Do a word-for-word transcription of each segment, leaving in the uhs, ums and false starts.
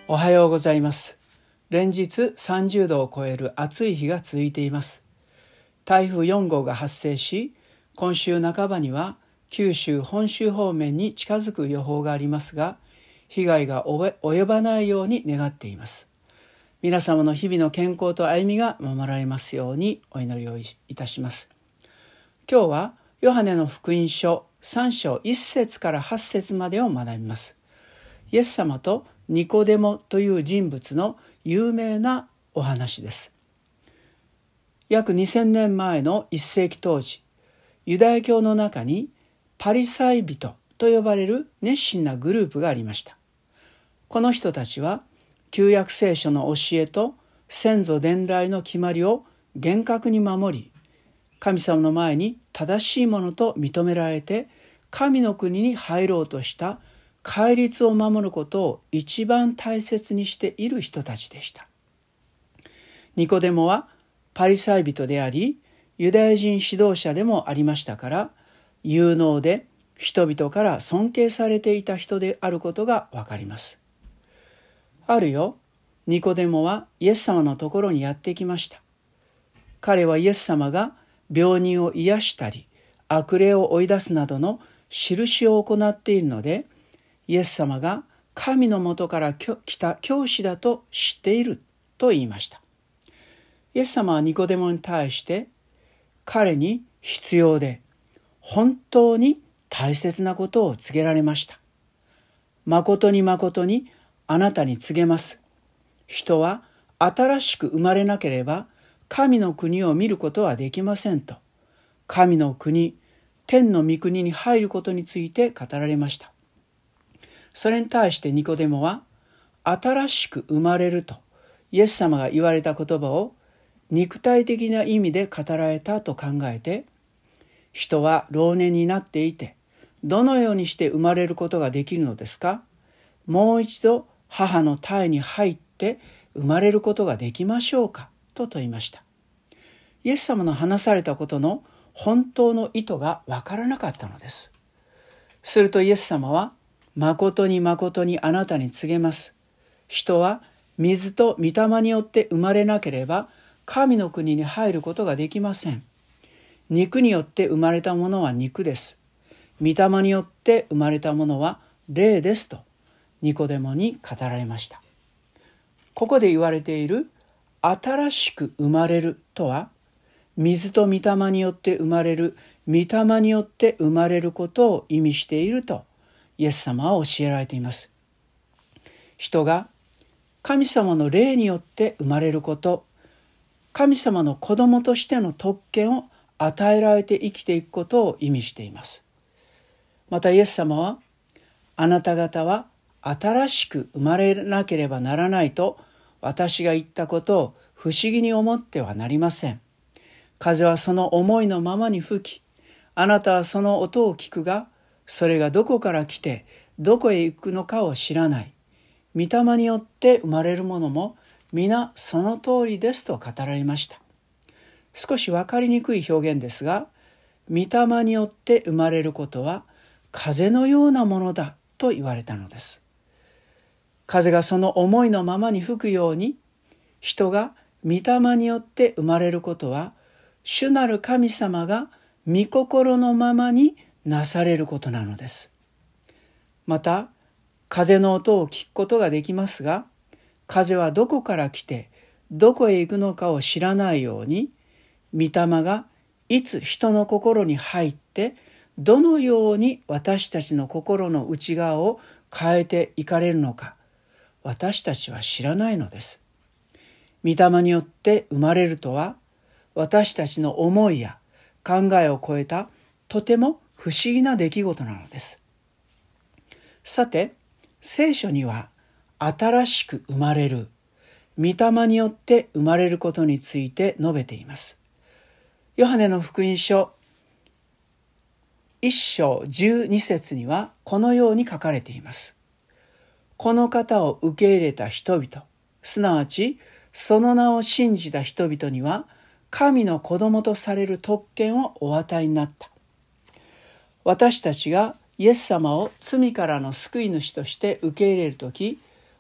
おはようございます。連日さんじゅうどを超える暑い日が続いています。台風よん号が発生し、今週半ばには九州本州方面に近づく予報がありますが、被害が及ばないように願っています。皆様の日々の健康と歩みが守られますようにお祈りをいたします。今日はヨハネの福音書さん章いっ節からはち節までを学びます。イエス様とニコデモという人物の有名なお話です。約にせんねんまえのいっ世紀当時、ユダヤ教の中にパリサイ人と呼ばれる熱心なグループがありました。この人たちは旧約聖書の教えと先祖伝来の決まりを厳格に守り、神様の前に正しいものと認められて神の国に入ろうとした戒律を守ることを一番大切にしている人たちでした。ニコデモはパリサイ人であり、ユダヤ人指導者でもありましたから、有能で人々から尊敬されていた人であることがわかります。あるよ、ニコデモはイエス様のところにやってきました。彼はイエス様が病人を癒したり、悪霊を追い出すなどの印を行っているので、イエス様が神のもとから来た教師だと知っていると言いました。イエス様はニコデモに対して彼に必要で本当に大切なことを告げられました。誠に誠にあなたに告げます。人は新しく生まれなければ神の国を見ることはできませんと、神の国、天の御国に入ることについて語られました。それに対してニコデモは、新しく生まれるとイエス様が言われた言葉を肉体的な意味で語られたと考えて、人は老年になっていて、どのようにして生まれることができるのですか？もう一度母の胎に入って生まれることができましょうか？と問いました。イエス様の話されたことの本当の意図がわからなかったのです。するとイエス様は、誠に誠にあなたに告げます。人は水と御霊によって生まれなければ神の国に入ることができません。肉によって生まれたものは肉です。御霊によって生まれたものは霊ですとニコデモに語られました。ここで言われている新しく生まれるとは、水と御霊によって生まれる、御霊によって生まれることを意味しているとイエス様は教えられています。人が神様の霊によって生まれること、神様の子供としての特権を与えられて生きていくことを意味しています。またイエス様は、あなた方は新しく生まれなければならないと私が言ったことを不思議に思ってはなりません。風はその思いのままに吹き、あなたはその音を聞くが、それがどこから来てどこへ行くのかを知らない。御霊によって生まれるものも皆その通りですと語られました。少し分かりにくい表現ですが、御霊によって生まれることは風のようなものだと言われたのです。風がその思いのままに吹くように、人が御霊によって生まれることは、主なる神様が御心のままになされることなのです。また、風の音を聞くことができますが、風はどこから来てどこへ行くのかを知らないように、御霊がいつ人の心に入ってどのように私たちの心の内側を変えていかれるのか、私たちは知らないのです。御霊によって生まれるとは、私たちの思いや考えを超えたとても不思議な出来事なのです。さて、聖書には新しく生まれる、御霊によって生まれることについて述べています。ヨハネの福音書いっ章じゅうに節にはこのように書かれています。この方を受け入れた人々、すなわちその名を信じた人々には、神の子供とされる特権をお与えになった。私たちがイエス様を罪からの救い主として受け入れるとき、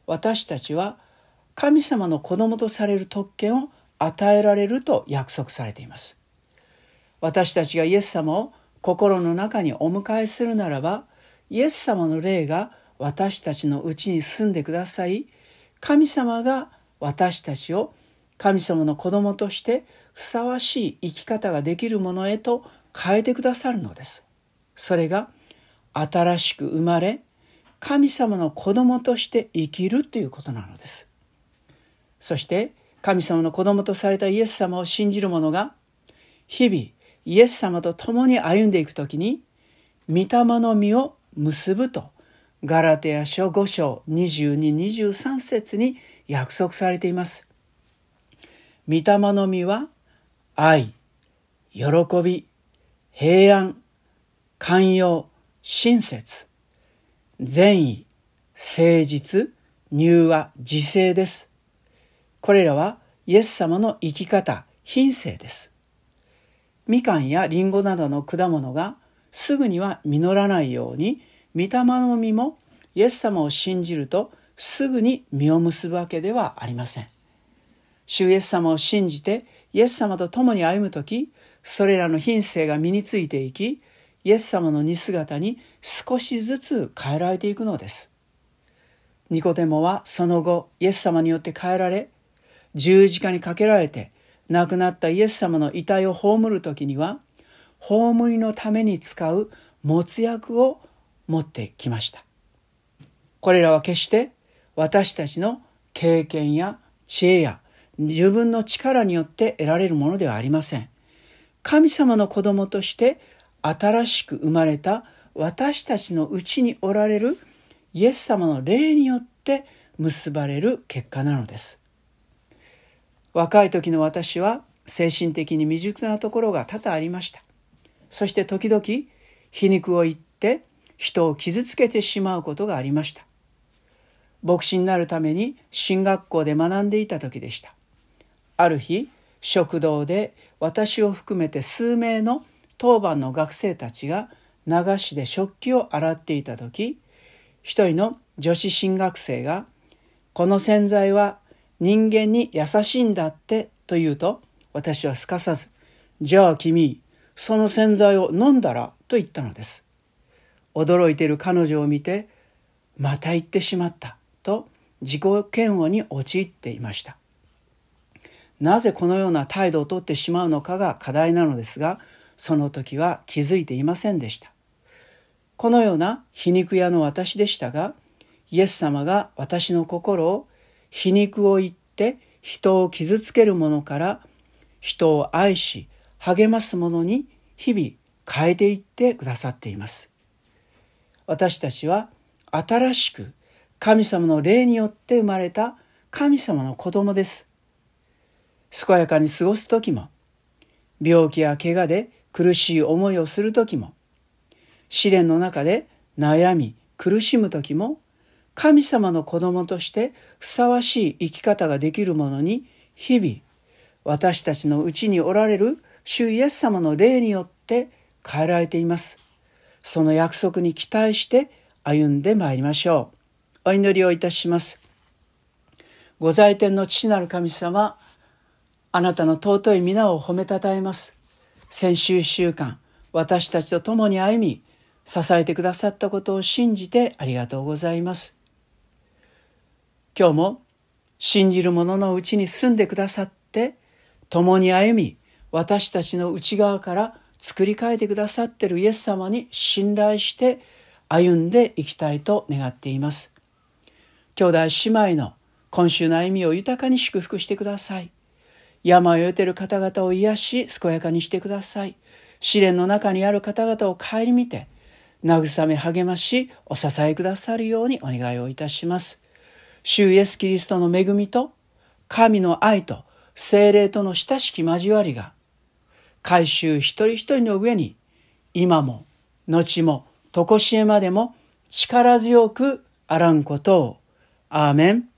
私たちは神様の子供とされる特権を与えられると約束されています。私たちがイエス様を心の中にお迎えするならば、イエス様の霊が私たちのうちに住んでくださり、神様が私たちを神様の子供としてふさわしい生き方ができるものへと変えてくださるのです。それが新しく生まれ、神様の子供として生きるということなのです。そして神様の子供とされたイエス様を信じる者が日々イエス様と共に歩んでいくときに、御霊の実を結ぶとガラテヤ書ご章にじゅうに、にじゅうさん節に約束されています。御霊の実は愛、喜び、平安、寛容、親切、善意、誠実、柔和、自制です。これらはイエス様の生き方、品性です。みかんやりんごなどの果物がすぐには実らないように、御霊の実もイエス様を信じるとすぐに実を結ぶわけではありません。主イエス様を信じてイエス様と共に歩むとき、それらの品性が身についていき、イエス様の似姿に少しずつ変えられていくのです。ニコデモはその後イエス様によって変えられ、十字架にかけられて亡くなったイエス様の遺体を葬るときには、葬りのために使う没薬を持ってきました。これらは決して私たちの経験や知恵や自分の力によって得られるものではありません。神様の子供として新しく生まれた私たちのうちにおられるイエス様の霊によって結ばれる結果なのです。若い時の私は精神的に未熟なところが多々ありました。そして時々皮肉を言って人を傷つけてしまうことがありました。牧師になるために神学校で学んでいた時でした。ある日、食堂で私を含めて数名の当番の学生たちが流しで食器を洗っていた時、一人の女子神学生が、この洗剤は人間に優しいんだってと言うと、私はすかさず、じゃあ君、その洗剤を飲んだらと言ったのです。驚いている彼女を見て、また言ってしまったと自己嫌悪に陥っていました。なぜこのような態度をとってしまうのかが課題なのですが、その時は気づいていませんでした。このような皮肉屋の私でしたが、イエス様が私の心を皮肉を言って人を傷つけるものから人を愛し励ますものに日々変えていってくださっています。私たちは新しく神様の霊によって生まれた神様の子供です。健やかに過ごす時も、病気や怪我で苦しい思いをする時も、試練の中で悩み苦しむ時も、神様の子供としてふさわしい生き方ができるものに日々私たちのうちにおられる主イエス様の霊によって変えられています。その約束に期待して歩んでまいりましょう。お祈りをいたします。ご在天の父なる神様、あなたの尊い皆を褒めたたえます。先週いっしゅうかん、私たちと共に歩み、支えてくださったことを信じてありがとうございます。今日も信じる者のうちに住んでくださって、共に歩み、私たちの内側から作り変えてくださっているイエス様に信頼して歩んでいきたいと願っています。兄弟姉妹の今週の歩みを豊かに祝福してください。病を得ている方々を癒し、健やかにしてください。試練の中にある方々を顧みて、慰め励まし、お支えくださるようにお願いをいたします。主イエスキリストの恵みと、神の愛と、聖霊との親しき交わりが、改宗一人一人の上に、今も、後も、とこしえまでも、力強くあらんことを。アーメン。